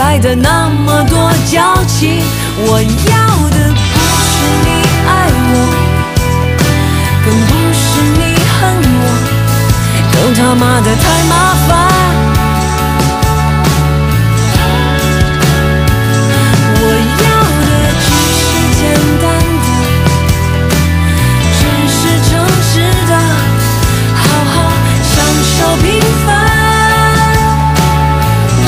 来的那么多交情。我要的不是你爱我，更不是你恨我，更他妈的太麻